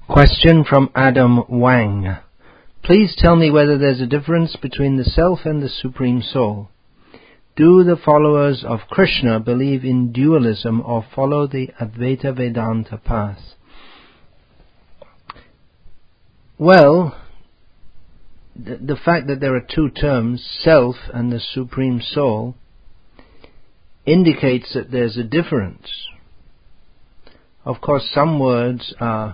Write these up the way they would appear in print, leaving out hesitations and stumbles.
Question from Adam Wang. Please tell me whether there's a difference between the self and the Supreme Soul. Do the followers of Krishna believe in dualism or follow the Advaita Vedanta path? Well, the fact that there are two terms, self and the Supreme Soul, indicates that there's a difference. Of course, some words are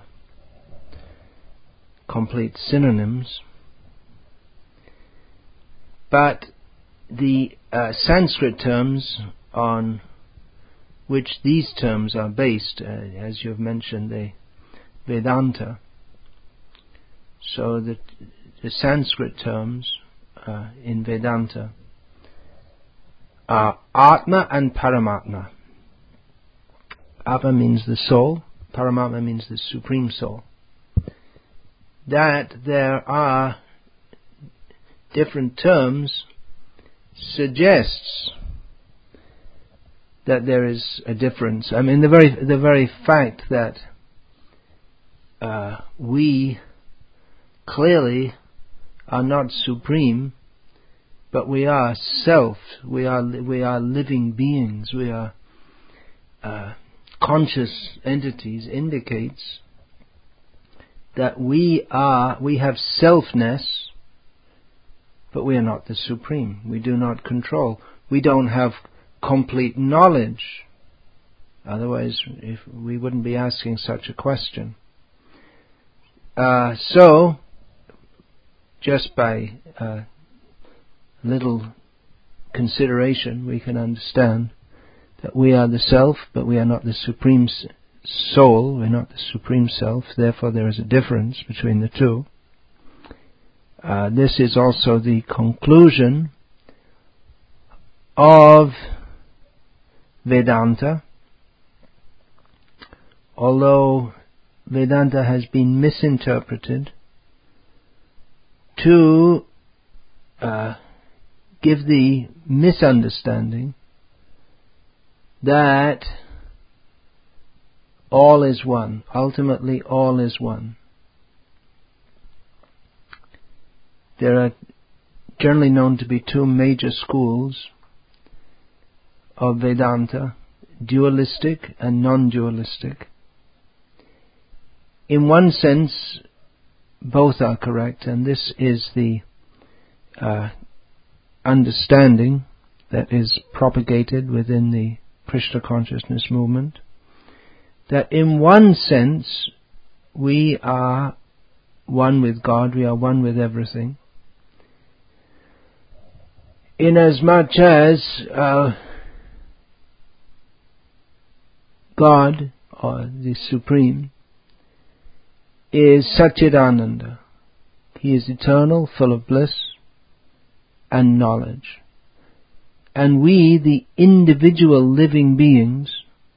complete synonyms, but the Sanskrit terms on which these terms are based, as you've mentioned, the Vedanta. So the Sanskrit terms in Vedanta are Atma and Paramatma. Atma means the soul, Paramatma means the Supreme Soul. That there are different terms suggests that there is a difference. I mean, the very fact that we clearly are not supreme, but we are self. We are living beings. We are conscious entities. Indicates that we have selfness, but we are not the supreme. We do not control. We don't have complete knowledge. Otherwise, we wouldn't be asking such a question. So, just by little consideration, we can understand that we are the self, but we are not the supreme soul. We're not the supreme self. Therefore, there is a difference between the two. This is also the conclusion of Vedanta. Although Vedanta has been misinterpreted to give the misunderstanding that all is one. Ultimately, all is one. There are generally known to be two major schools of Vedanta, dualistic and non-dualistic. In one sense, both are correct, and this is the understanding that is propagated within the Krishna consciousness movement, that in one sense we are one with God, we are one with everything, inasmuch as God, or the Supreme, is Satchidananda. He is eternal, full of bliss and knowledge. And we, the individual living beings,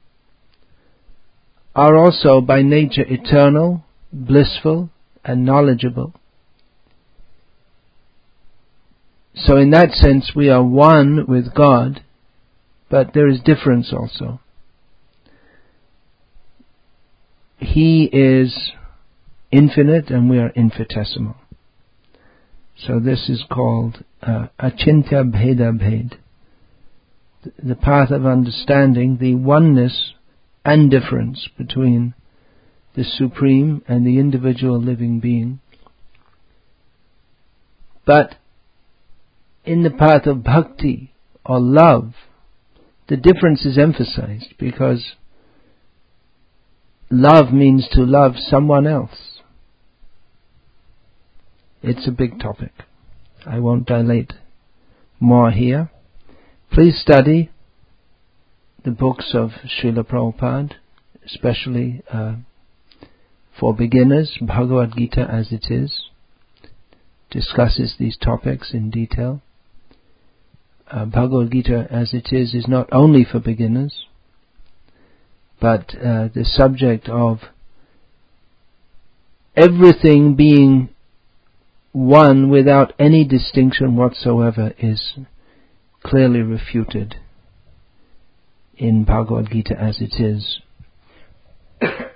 are also by nature eternal, blissful, and knowledgeable. So in that sense we are one with God, but there is difference also. He is infinite and we are infinitesimal. So this is called Achintya Bheda Bhed, the path of understanding the oneness and difference between the Supreme and the individual living being. But in the path of bhakti or love, the difference is emphasized because love means to love someone else. It's a big topic. I won't dilate more here. Please study the books of Srila Prabhupada, especially for beginners. Bhagavad Gita as it is discusses these topics in detail. Bhagavad Gita as it is not only for beginners, but the subject of everything being one without any distinction whatsoever is clearly refuted in Bhagavad Gita as it is.